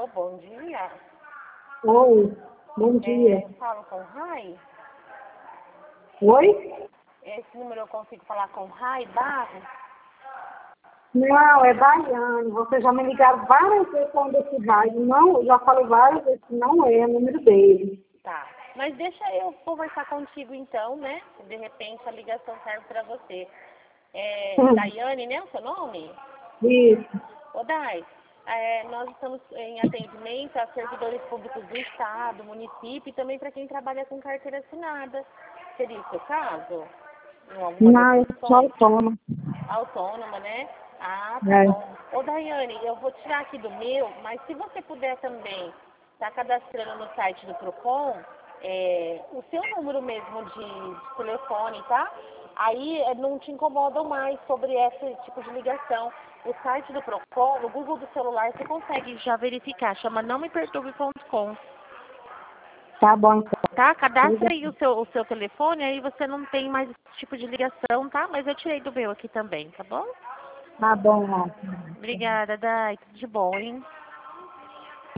bom dia. Oi, bom dia. Eu falo com o Rai? Oi? Esse número eu consigo falar com o Rai Barros? Não, é Daiane. Você já me ligaram várias vezes falando desse rádio. Não, já falei várias vezes que não é o número dele. Tá. Mas deixa eu conversar contigo então, né? Se de repente a ligação serve para você. Daiane, né? O seu nome? Isso. Ô, Dai, nós estamos em atendimento a servidores públicos do Estado, município e também para quem trabalha com carteira assinada. Seria o seu caso? Em alguma Não, eu dessas sou funções? autônoma. Autônoma, né? Ah, tá É. bom. Ô, Daiane, eu vou tirar aqui do meu, mas se você puder também estar cadastrando no site do Procon, o seu número mesmo de telefone, tá? Aí não te incomodam mais sobre esse tipo de ligação. O site do Procon, no Google do celular, você consegue já verificar. Chama nãomeperturbe.com. Tá bom, então. Tá? Cadastra aí o seu telefone, aí você não tem mais esse tipo de ligação, tá? Mas eu tirei do meu aqui também, tá bom? Tá bom, ó. Obrigada, Dai. Tudo de bom, hein?